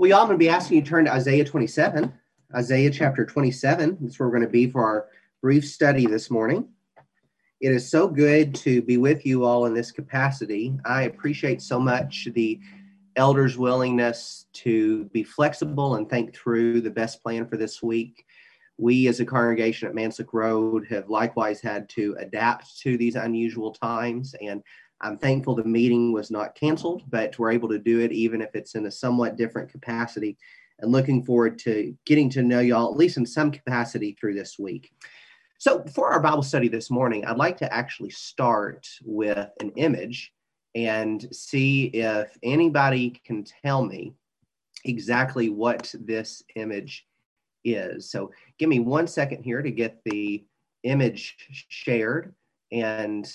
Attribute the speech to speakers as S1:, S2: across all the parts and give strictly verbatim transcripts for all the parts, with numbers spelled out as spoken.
S1: Well, y'all, I'm going to be asking you to turn to Isaiah twenty-seven. Isaiah chapter twenty-seven. That's where we're going to be for our brief study this morning. It is so good to be with you all in this capacity. I appreciate so much the elders' willingness to be flexible and think through the best plan for this week. We as a congregation at Manslick Road have likewise had to adapt to these unusual times, and I'm thankful the meeting was not canceled, but we're able to do it even if it's in a somewhat different capacity, and looking forward to getting to know y'all, at least in some capacity, through this week. So for our Bible study this morning, I'd like to actually start with an image and see if anybody can tell me exactly what this image is. So give me one second here to get the image shared, and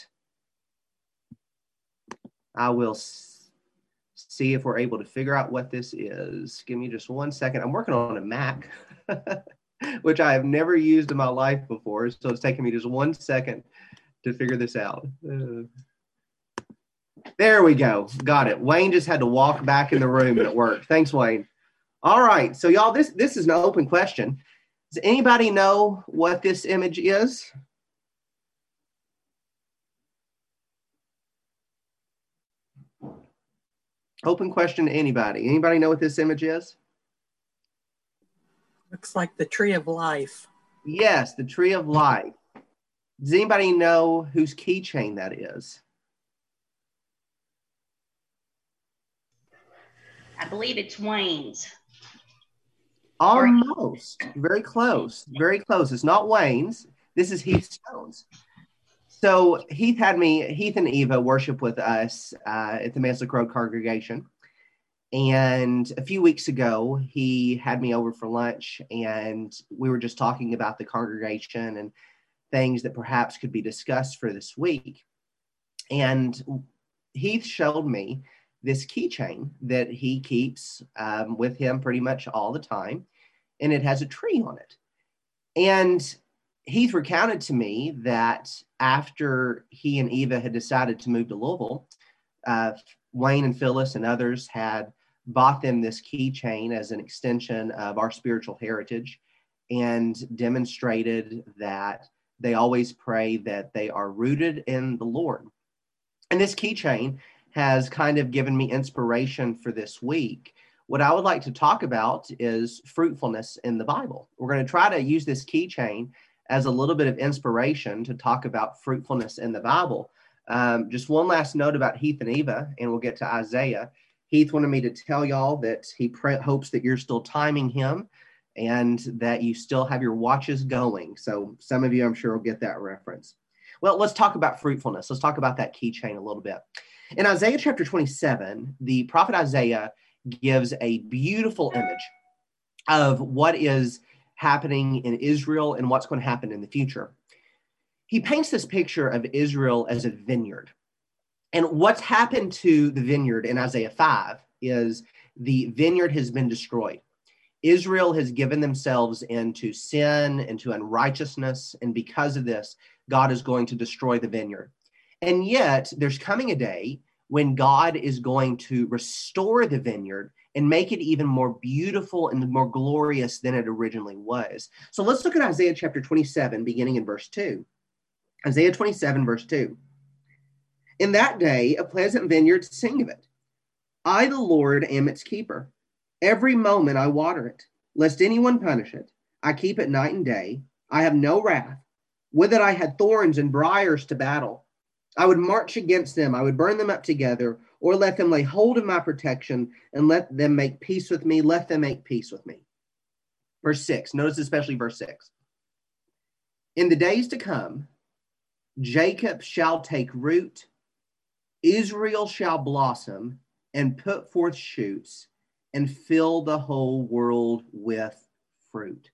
S1: I will see if we're able to figure out what this is. Give me just one second. I'm working on a Mac, which I have never used in my life before, so it's taking me just one second to figure this out. Uh, there we go. Got it. Wayne just had to walk back in the room and it worked. Thanks, Wayne. All right. So y'all, this, this is an open question. Does anybody know what this image is? Open question to anybody. Anybody know what this image is?
S2: Looks like the tree of life.
S1: Yes, the tree of life. Does anybody know whose keychain that is?
S3: I believe it's Wayne's.
S1: Almost. Very close. Very close. It's not Wayne's. This is Heath Stone's. So Heath had me, Heath and Eva worship with us uh, at the Manslick Road congregation. And a few weeks ago, he had me over for lunch, and we were just talking about the congregation and things that perhaps could be discussed for this week. And Heath showed me this keychain that he keeps um, with him pretty much all the time, and it has a tree on it. And Heath recounted to me that after he and Eva had decided to move to Louisville, uh, Wayne and Phyllis and others had bought them this keychain as an extension of our spiritual heritage, and demonstrated that they always pray that they are rooted in the Lord. And this keychain has kind of given me inspiration for this week. What I would like to talk about is fruitfulness in the Bible. We're going to try to use this keychain as a little bit of inspiration to talk about fruitfulness in the Bible. Um, just one last note about Heath and Eva, and we'll get to Isaiah. Heath wanted me to tell y'all that he pre- hopes that you're still timing him and that you still have your watches going. So some of you, I'm sure, will get that reference. Well, let's talk about fruitfulness. Let's talk about that keychain a little bit. In Isaiah chapter twenty-seven, the prophet Isaiah gives a beautiful image of what is happening in Israel and what's going to happen in the future. He paints this picture of Israel as a vineyard. And what's happened to the vineyard in Isaiah five is the vineyard has been destroyed. Israel has given themselves into sin, into unrighteousness, and because of this, God is going to destroy the vineyard. And yet, there's coming a day when God is going to restore the vineyard and make it even more beautiful and more glorious than it originally was. So let's look at Isaiah chapter twenty-seven, beginning in verse two. Isaiah twenty-seven, verse two. In that day, a pleasant vineyard, sing of it. I, the Lord, am its keeper. Every moment I water it, lest anyone punish it. I keep it night and day. I have no wrath. Would that I had thorns and briars to battle. I would march against them. I would burn them up together, or let them lay hold of my protection and let them make peace with me. Let them make peace with me. Verse six, notice especially verse six. In the days to come, Jacob shall take root, Israel shall blossom and put forth shoots and fill the whole world with fruit.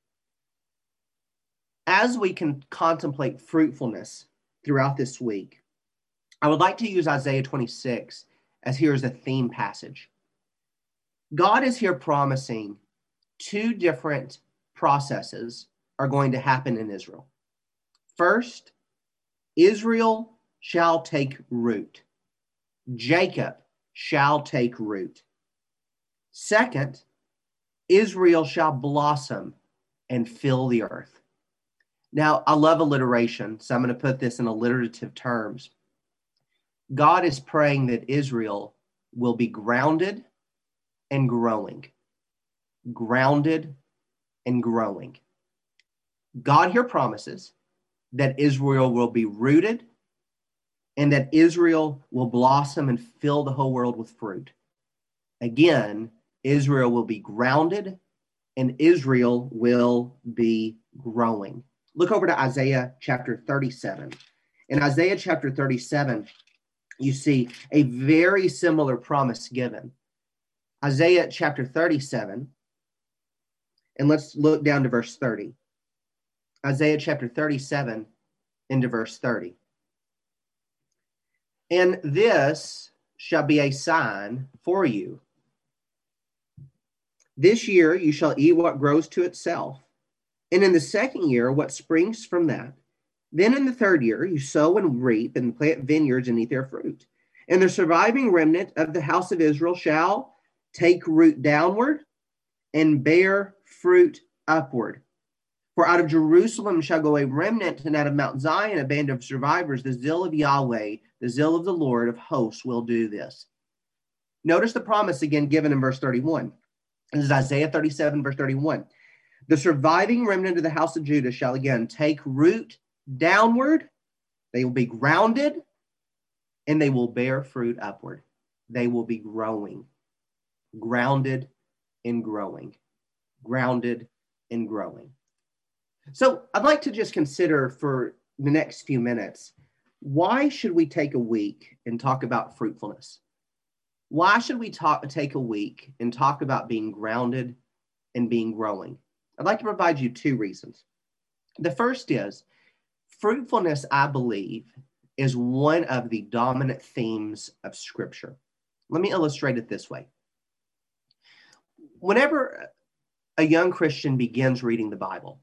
S1: As we can contemplate fruitfulness throughout this week, I would like to use Isaiah twenty-six as here as a theme passage. God is here promising two different processes are going to happen in Israel. First, Israel shall take root. Jacob shall take root. Second, Israel shall blossom and fill the earth. Now, I love alliteration, so I'm going to put this in alliterative terms. God is praying that Israel will be grounded and growing. Grounded and growing. God here promises that Israel will be rooted and that Israel will blossom and fill the whole world with fruit. Again, Israel will be grounded and Israel will be growing. Look over to Isaiah chapter thirty-seven. In Isaiah chapter thirty-seven, you see a very similar promise given. Isaiah chapter thirty-seven, and let's look down to verse thirty. Isaiah chapter thirty-seven into verse thirty. And this shall be a sign for you. This year you shall eat what grows to itself, and in the second year what springs from that. Then in the third year you sow and reap and plant vineyards and eat their fruit. And the surviving remnant of the house of Israel shall take root downward and bear fruit upward. For out of Jerusalem shall go a remnant, and out of Mount Zion a band of survivors. The zeal of Yahweh, the zeal of the Lord of hosts will do this. Notice the promise again given in verse thirty-one. This is Isaiah thirty-seven, verse thirty-one. The surviving remnant of the house of Judah shall again take root downward. They will be grounded, and they will bear fruit upward. They will be growing, grounded and growing, grounded and growing. So I'd like to just consider for the next few minutes, why should we take a week and talk about fruitfulness? Why should we talk, take a week and talk about being grounded and being growing? I'd like to provide you two reasons. The first is fruitfulness, I believe, is one of the dominant themes of Scripture. Let me illustrate it this way. Whenever a young Christian begins reading the Bible,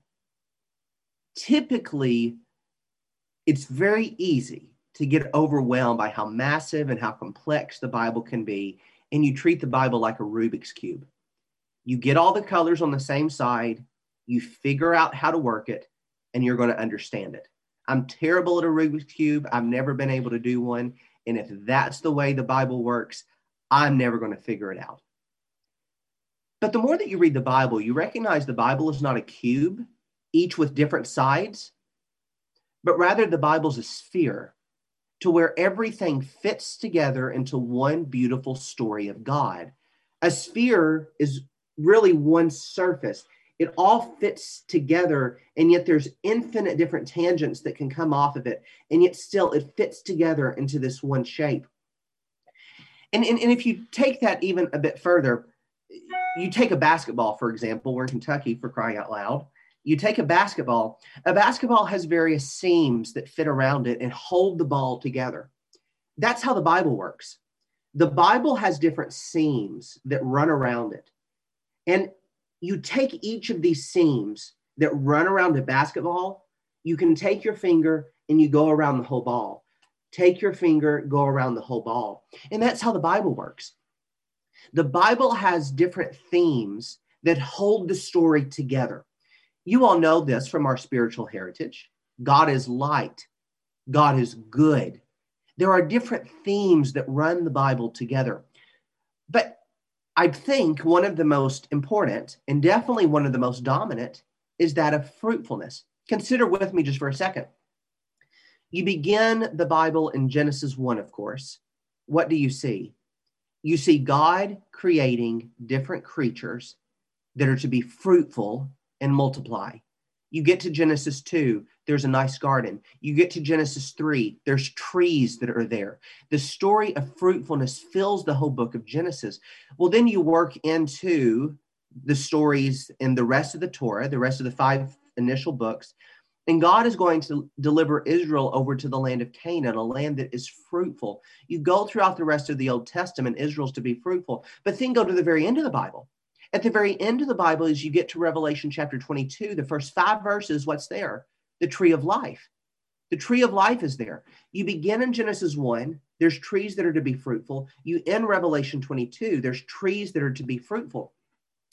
S1: typically it's very easy to get overwhelmed by how massive and how complex the Bible can be, and you treat the Bible like a Rubik's Cube. You get all the colors on the same side, you figure out how to work it, and you're going to understand it. I'm terrible at a Rubik's Cube. I've never been able to do one, and if that's the way the Bible works, I'm never going to figure it out. But the more that you read the Bible, you recognize the Bible is not a cube, each with different sides, but rather the Bible's a sphere to where everything fits together into one beautiful story of God. A sphere is really one surface. It all fits together, and yet there's infinite different tangents that can come off of it, and yet still it fits together into this one shape. And, and, and if you take that even a bit further, you take a basketball, for example. We're in Kentucky, for crying out loud. You take a basketball. A basketball has various seams that fit around it and hold the ball together. That's how the Bible works. The Bible has different seams that run around it. And you take each of these seams that run around a basketball, you can take your finger and you go around the whole ball. Take your finger, go around the whole ball. And that's how the Bible works. The Bible has different themes that hold the story together. You all know this from our spiritual heritage. God is light. God is good. There are different themes that run the Bible together. But I think one of the most important, and definitely one of the most dominant, is that of fruitfulness. Consider with me just for a second. You begin the Bible in Genesis one, of course. What do you see? You see God creating different creatures that are to be fruitful and multiply. You get to Genesis two, there's a nice garden. You get to Genesis three, there's trees that are there. The story of fruitfulness fills the whole book of Genesis. Well, then you work into the stories in the rest of the Torah, the rest of the five initial books, and God is going to deliver Israel over to the land of Canaan, a land that is fruitful. You go throughout the rest of the Old Testament, Israel's to be fruitful, but then go to the very end of the Bible. At the very end of the Bible, as you get to Revelation chapter twenty-two, the first five verses, what's there? The tree of life. The tree of life is there. You begin in Genesis one, there's trees that are to be fruitful. You end Revelation twenty-two, there's trees that are to be fruitful.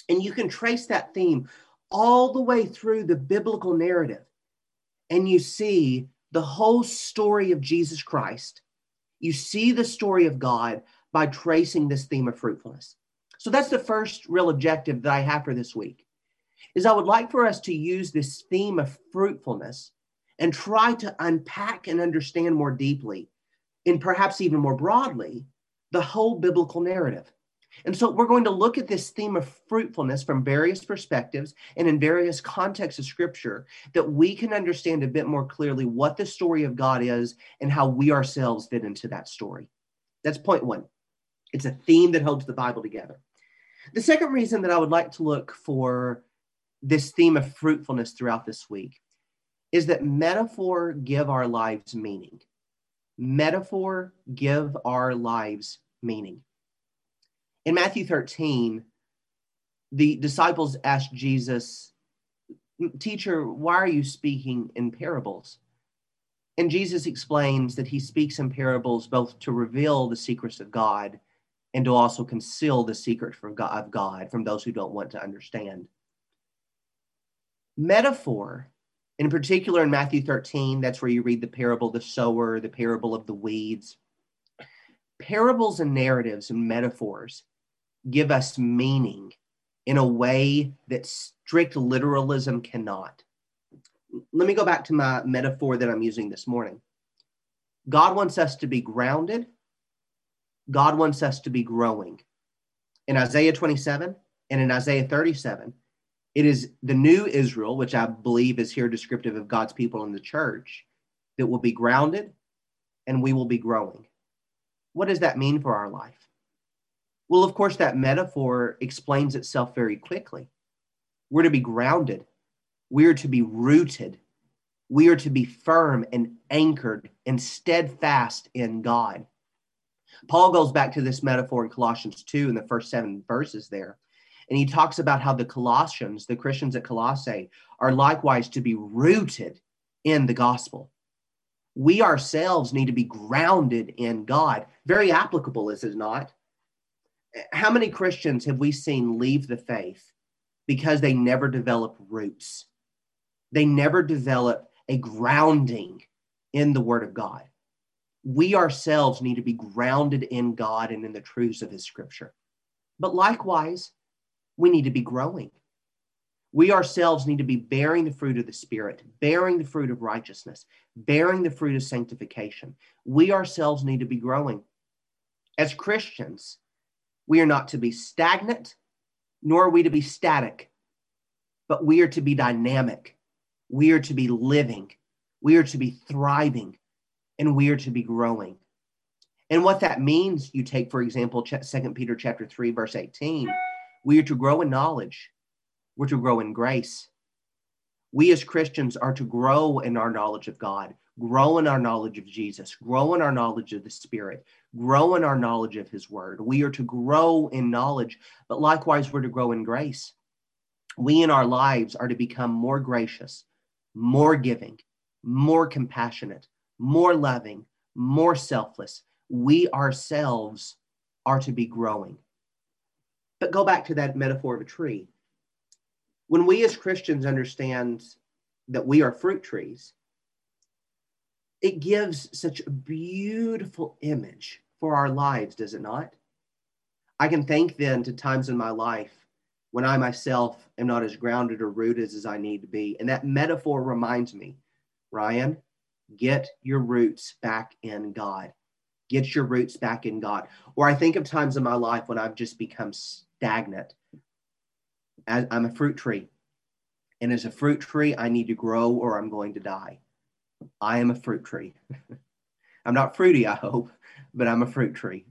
S1: And you can trace that theme all the way through the biblical narrative. And you see the whole story of Jesus Christ. You see the story of God by tracing this theme of fruitfulness. So that's the first real objective that I have for this week, is I would like for us to use this theme of fruitfulness and try to unpack and understand more deeply, and perhaps even more broadly, the whole biblical narrative. And so we're going to look at this theme of fruitfulness from various perspectives and in various contexts of Scripture, that we can understand a bit more clearly what the story of God is and how we ourselves fit into that story. That's point one. It's a theme that holds the Bible together. The second reason that I would like to look for this theme of fruitfulness throughout this week is that metaphor give our lives meaning. Metaphor give our lives meaning. In Matthew thirteen, the disciples asked Jesus, "Teacher, why are you speaking in parables?" And Jesus explains that he speaks in parables both to reveal the secrets of God and to also conceal the secret of God from those who don't want to understand. Metaphor, in particular in Matthew thirteen, that's where you read the parable of the sower, the parable of the weeds. Parables and narratives and metaphors give us meaning in a way that strict literalism cannot. Let me go back to my metaphor that I'm using this morning. God wants us to be grounded. God wants us to be growing. In Isaiah twenty-seven and in Isaiah thirty-seven, it is the new Israel, which I believe is here descriptive of God's people in the church, that will be grounded and we will be growing. What does that mean for our life? Well, of course, that metaphor explains itself very quickly. We're to be grounded. We are to be rooted. We are to be firm and anchored and steadfast in God. Paul goes back to this metaphor in Colossians two in the first seven verses there. And he talks about how the Colossians, the Christians at Colossae, are likewise to be rooted in the gospel. We ourselves need to be grounded in God. Very applicable, is it not? How many Christians have we seen leave the faith because they never develop roots? They never develop a grounding in the Word of God. We ourselves need to be grounded in God and in the truths of His Scripture. But likewise, we need to be growing. We ourselves need to be bearing the fruit of the Spirit, bearing the fruit of righteousness, bearing the fruit of sanctification. We ourselves need to be growing. As Christians, we are not to be stagnant, nor are we to be static, but we are to be dynamic. We are to be living. We are to be thriving, and we are to be growing. And what that means, you take, for example, Second Peter chapter three, verse eighteen, we are to grow in knowledge. We're to grow in grace. We as Christians are to grow in our knowledge of God, grow in our knowledge of Jesus, grow in our knowledge of the Spirit, grow in our knowledge of His Word. We are to grow in knowledge, but likewise, we're to grow in grace. We in our lives are to become more gracious, more giving, more compassionate, more loving, more selfless. We ourselves are to be growing. But go back to that metaphor of a tree. When we as Christians understand that we are fruit trees, it gives such a beautiful image for our lives, does it not? I can think then to times in my life when I myself am not as grounded or rooted as I need to be. And that metaphor reminds me, Ryan, get your roots back in God. Get your roots back in God. Or I think of times in my life when I've just become stagnant. I'm a fruit tree. And as a fruit tree, I need to grow or I'm going to die. I am a fruit tree. I'm not fruity, I hope, but I'm a fruit tree.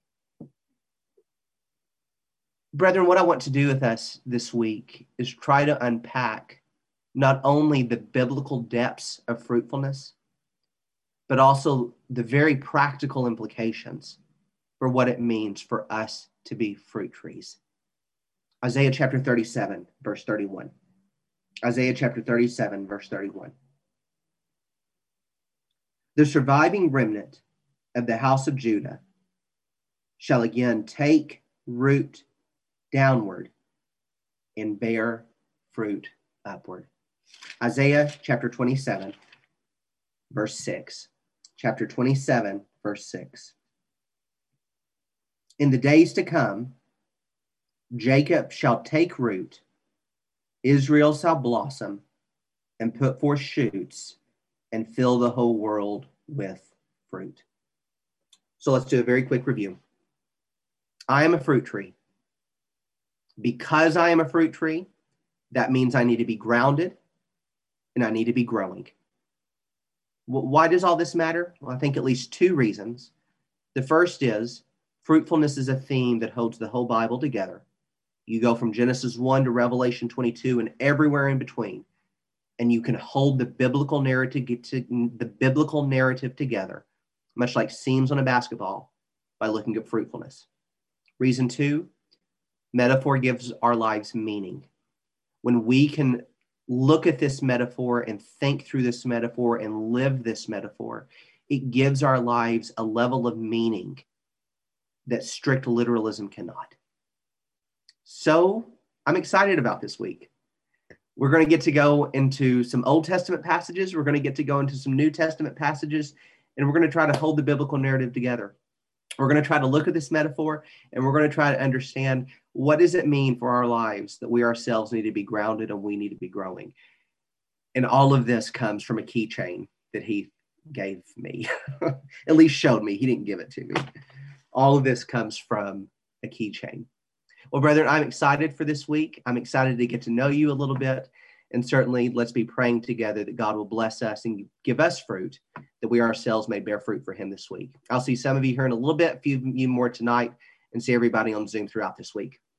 S1: Brethren, what I want to do with us this week is try to unpack not only the biblical depths of fruitfulness, but also the very practical implications for what it means for us to be fruit trees. Isaiah chapter thirty-seven, verse thirty-one. Isaiah chapter thirty-seven, verse thirty-one. The surviving remnant of the house of Judah shall again take root downward and bear fruit upward. Isaiah chapter twenty-seven, verse six. Chapter twenty-seven, verse six. In the days to come, Jacob shall take root, Israel shall blossom, and put forth shoots, and fill the whole world with fruit. So let's do a very quick review. I am a fruit tree. Because I am a fruit tree, that means I need to be grounded and I need to be growing. Why does all this matter? Well, I think at least two reasons. The first is fruitfulness is a theme that holds the whole Bible together. You go from Genesis one to Revelation twenty-two and everywhere in between, and you can hold the biblical narrative to the biblical narrative together, much like seams on a basketball, by looking at fruitfulness. Reason two, metaphor gives our lives meaning. When we can look at this metaphor and think through this metaphor and live this metaphor, it gives our lives a level of meaning that strict literalism cannot. So I'm excited about this week. We're going to get to go into some Old Testament passages. We're going to get to go into some New Testament passages, and we're going to try to hold the biblical narrative together. We're going to try to look at this metaphor, and we're going to try to understand what does it mean for our lives that we ourselves need to be grounded and we need to be growing. And all of this comes from a keychain that he gave me, at least showed me. He didn't give it to me. All of this comes from a keychain. Well, brethren, I'm excited for this week. I'm excited to get to know you a little bit. And certainly let's be praying together that God will bless us and give us fruit, that we ourselves may bear fruit for him this week. I'll see some of you here in a little bit, a few of you more tonight, and see everybody on Zoom throughout this week.